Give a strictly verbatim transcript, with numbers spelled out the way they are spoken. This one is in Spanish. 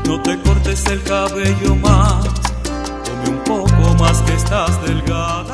No te cortes el cabello más, come un poco más que estás delgada.